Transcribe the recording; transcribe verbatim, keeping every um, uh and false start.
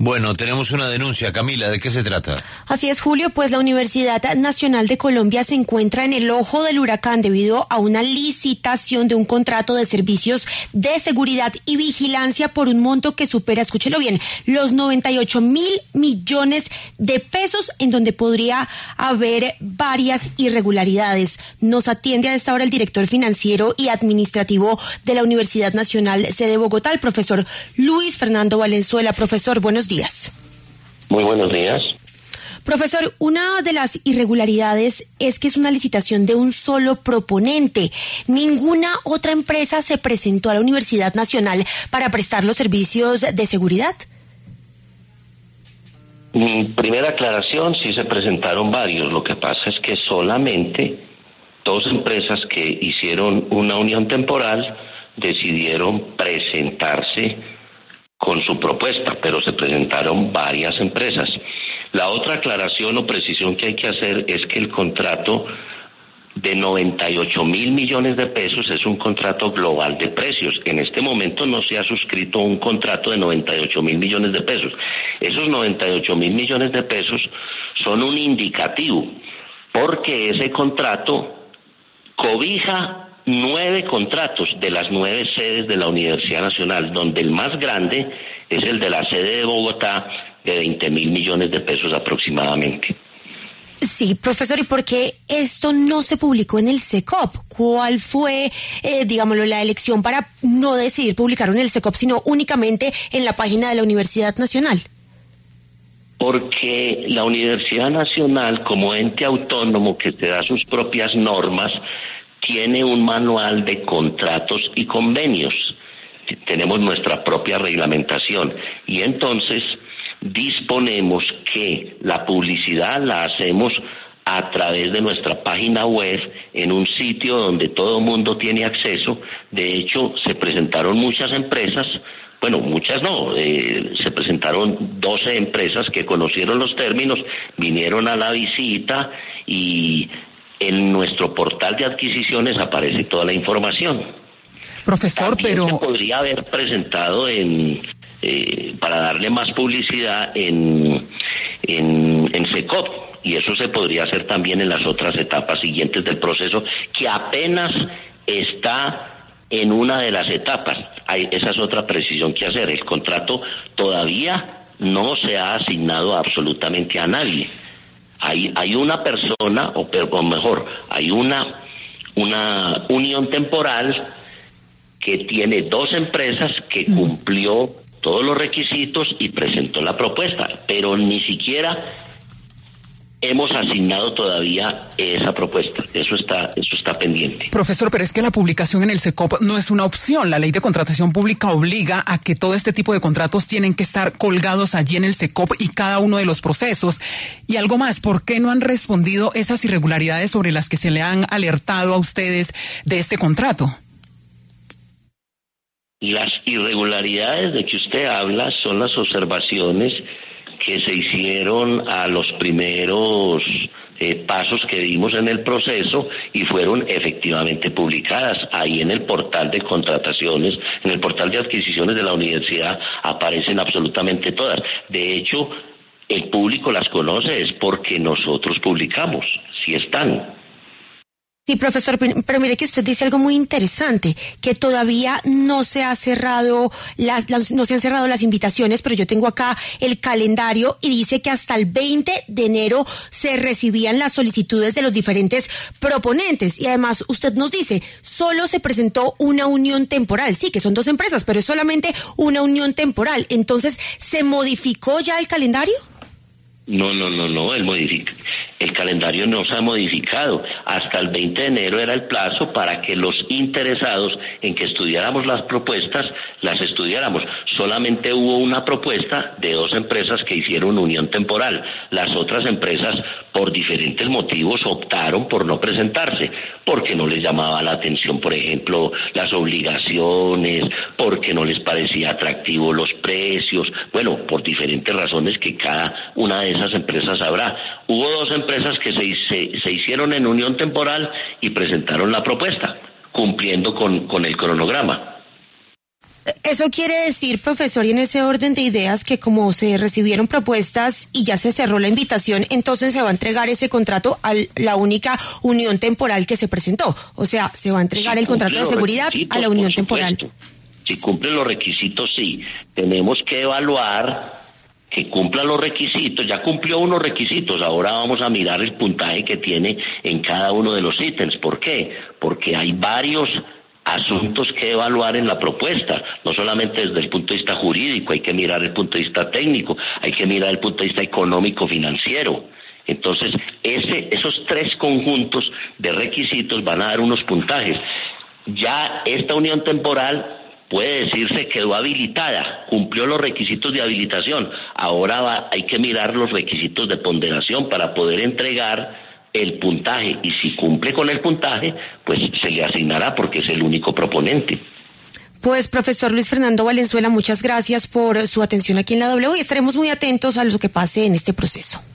Bueno, tenemos una denuncia. Camila, ¿de qué se trata? Así es, Julio, pues la Universidad Nacional de Colombia se encuentra en el ojo del huracán debido a una licitación de un contrato de servicios de seguridad y vigilancia por un monto que supera, escúchelo bien, los noventa y ocho mil millones de pesos, en donde podría haber varias irregularidades. Nos atiende a esta hora el director financiero y administrativo de la Universidad Nacional sede Bogotá, el profesor Luis Fernando Valenzuela. Profesor, buenos días. Muy buenos días. Profesor, una de las irregularidades es que es una licitación de un solo proponente. Ninguna otra empresa se presentó a la Universidad Nacional para prestar los servicios de seguridad. Primera aclaración, sí se presentaron varios. Lo que pasa es que solamente dos empresas que hicieron una unión temporal decidieron presentarse con su propuesta, pero se presentaron varias empresas. La otra aclaración o precisión que hay que hacer es que el contrato de noventa y ocho mil millones de pesos es un contrato global de precios. En este momento no se ha suscrito un contrato de noventa y ocho mil millones de pesos. Esos noventa y ocho mil millones de pesos son un indicativo, porque ese contrato cobija nueve contratos de las nueve sedes de la Universidad Nacional, donde el más grande es el de la sede de Bogotá, de veinte mil millones de pesos aproximadamente. Sí, profesor, ¿y por qué esto no se publicó en el SECOP? ¿Cuál fue, eh, digámoslo, la elección para no decidir publicarlo en el SECOP, sino únicamente en la página de la Universidad Nacional? Porque la Universidad Nacional, como ente autónomo que te da sus propias normas, tiene un manual de contratos y convenios. Tenemos nuestra propia reglamentación y entonces disponemos que la publicidad la hacemos a través de nuestra página web en un sitio donde todo el mundo tiene acceso. De hecho, se presentaron muchas empresas, bueno, muchas no, eh, se presentaron doce empresas que conocieron los términos, vinieron a la visita y en nuestro portal de adquisiciones aparece toda la información. Profesor, También pero... se podría haber presentado en eh, para darle más publicidad en, en, en SECOP, y eso se podría hacer también en las otras etapas siguientes del proceso, que apenas está en una de las etapas. Hay, esa es otra precisión que hacer. El contrato todavía no se ha asignado absolutamente a nadie. Hay, hay una persona, o, o mejor, hay una, una unión temporal que tiene dos empresas que cumplió todos los requisitos y presentó la propuesta, pero ni siquiera hemos asignado todavía esa propuesta. Eso está, eso está pendiente. Profesor, pero es que la publicación en el SECOP no es una opción. La ley de contratación pública obliga a que todo este tipo de contratos tienen que estar colgados allí en el SECOP y cada uno de los procesos. Y algo más, ¿por qué no han respondido esas irregularidades sobre las que se le han alertado a ustedes de este contrato? Las irregularidades de que usted habla son las observaciones que se hicieron a los primeros eh, pasos que dimos en el proceso y fueron efectivamente publicadas. Ahí en el portal de contrataciones, en el portal de adquisiciones de la universidad aparecen absolutamente todas. De hecho, el público las conoce es porque nosotros publicamos, sí están. Sí, profesor, pero mire que usted dice algo muy interesante, que todavía no se ha cerrado las, las, no se han cerrado las invitaciones, pero yo tengo acá el calendario y dice que hasta el veinte de enero se recibían las solicitudes de los diferentes proponentes. Y además usted nos dice, solo se presentó una unión temporal, sí, que son dos empresas, pero es solamente una unión temporal. Entonces, ¿se modificó ya el calendario? No, no, no, no, el modifica. El calendario no se ha modificado. Hasta el veinte de enero era el plazo para que los interesados en que estudiáramos las propuestas, las estudiáramos. Solamente hubo una propuesta de dos empresas que hicieron unión temporal. Las otras empresas, por diferentes motivos, optaron por no presentarse, porque no les llamaba la atención, por ejemplo, las obligaciones, porque no les parecía atractivo los precios, bueno, por diferentes razones que cada una de esas empresas sabrá. Hubo dos empresas que se, se, se hicieron en unión temporal y presentaron la propuesta, cumpliendo con, con el cronograma. Eso quiere decir, profesor, y en ese orden de ideas, que como se recibieron propuestas y ya se cerró la invitación, entonces se va a entregar ese contrato a la única unión temporal que se presentó. O sea, se va a entregar el contrato de seguridad a la unión temporal. Si cumplen los requisitos, sí. Tenemos que evaluar que cumpla los requisitos. Ya cumplió unos requisitos, ahora vamos a mirar el puntaje que tiene en cada uno de los ítems. ¿Por qué? Porque hay varios asuntos que evaluar en la propuesta, no solamente desde el punto de vista jurídico, hay que mirar el punto de vista técnico, hay que mirar el punto de vista económico financiero. Entonces, ese, esos tres conjuntos de requisitos van a dar unos puntajes. Ya esta unión temporal, puede decirse, quedó habilitada, cumplió los requisitos de habilitación. Ahora va, hay que mirar los requisitos de ponderación para poder entregar el puntaje, y si cumple con el puntaje, pues se le asignará porque es el único proponente. Pues, profesor Luis Fernando Valenzuela, muchas gracias por su atención aquí en la W y estaremos muy atentos a lo que pase en este proceso.